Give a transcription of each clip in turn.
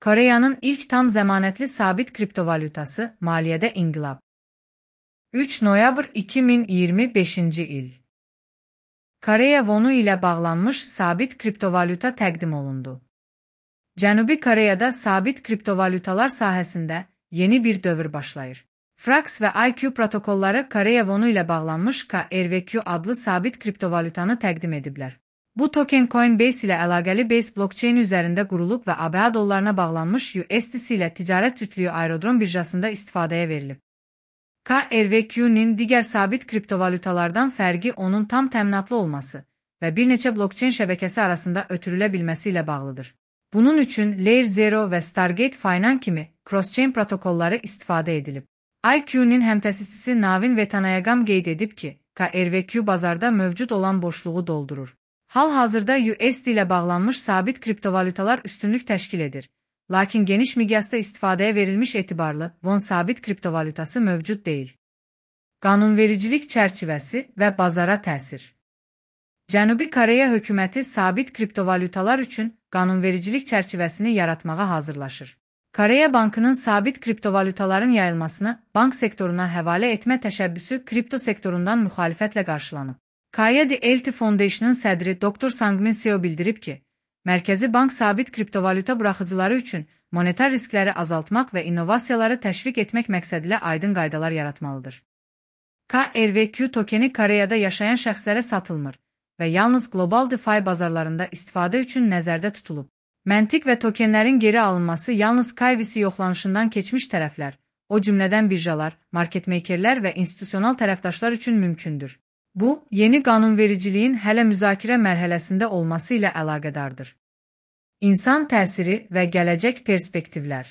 Koreyanın ilk tam zəmanətli sabit kriptovalyutası maliyyədə inqilab. 3 noyabr 2025-ci il. Koreya wonu ilə bağlanmış sabit kriptovalyuta təqdim olundu. Cənubi Koreyada sabit kriptovalyutalar sahəsində yeni bir dövr başlayır. Frax və IQ protokolları Koreya wonu ilə bağlanmış KRVQ adlı sabit kriptovalyutanı təqdim ediblər. Bu token Coinbase ilə əlaqəli Base blockchain üzərində qurulub və ABA dollarına bağlanmış USDC ilə ticarət cütlüyü Aerodrom birjasında istifadəyə verilib. KRVQ-nin digər sabit kriptovalyutalardan fərqi onun tam təminatlı olması və bir neçə blockchain şəbəkəsi arasında ötürülə bilməsi ilə bağlıdır. Bunun üçün Layer 0 və Stargate Finance kimi cross-chain protokolları istifadə edilib. IQ-nin həmtəsisçisi Navin Vetanayagam qeyd edib ki, KRVQ bazarda mövcud olan boşluğu doldurur. Hal-hazırda USD ilə bağlanmış sabit kriptovalyutalar üstünlük təşkil edir. Lakin geniş miqyasda istifadəyə verilmiş etibarlı won sabit kriptovalyutası mövcud deyil. Qanunvericilik çərçivəsi və bazara təsir. Cənubi Koreya hökuməti sabit kriptovalyutalar üçün qanunvericilik çərçivəsini yaratmağa hazırlaşır. Koreya Bankının sabit kriptovalyutaların yayılmasını bank sektoruna həvalə etmə təşəbbüsü kripto sektorundan müxalifətlə qarşılanıb. Kayedi Elti Foundation'ın sədri Dr. Sangmin Seo bildirib ki, Mərkəzi Bank sabit kriptovalyuta buraxıcıları üçün monetar riskləri azaltmaq və innovasiyaları təşviq etmək məqsədilə aydın qaydalar yaratmalıdır. KRVQ tokeni Koreyada yaşayan şəxslərə satılmır və yalnız qlobal DeFi bazarlarında istifadə üçün nəzərdə tutulub. Məntiq və tokenlərin geri alınması yalnız KYC yoxlanışından keçmiş tərəflər, o cümlədən birjalar, marketmeykerlər və institusional tərəfdaşlar üçün mümkündür. Bu, yeni qanunvericiliyin hələ müzakirə mərhələsində olması ilə əlaqədardır. İnsan təsiri və gələcək perspektivlər.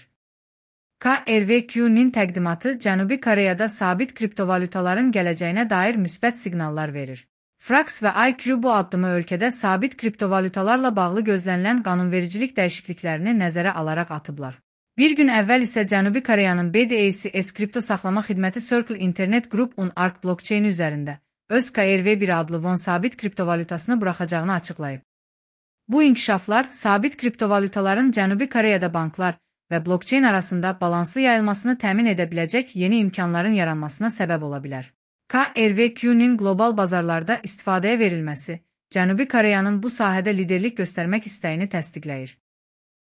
KRVQ-nin təqdimatı Cənubi Koreyada sabit kriptovalyutaların gələcəyinə dair müsbət siqnallar verir. Frax və IQ bu addımı ölkədə sabit kriptovalyutalarla bağlı gözlənilən qanunvericilik dəyişikliklərini nəzərə alaraq atıblar. Bir gün əvvəl isə Cənubi Koreyanın BDACS kripto saxlama xidməti Circle Internet Group-un ARK blockchain üzərində öz KRV1 adlı won sabit kriptovalyutasını buraxacağını açıqlayıb. Bu inkişaflar sabit kriptovalyutaların Cənubi Koreyada banklar və blockchain arasında balanslı yayılmasını təmin edə biləcək yeni imkanların yaranmasına səbəb ola bilər. KRVQ-nin qlobal bazarlarda istifadəyə verilməsi Cənubi Koreyanın bu sahədə liderlik göstərmək istəyini təsdiqləyir.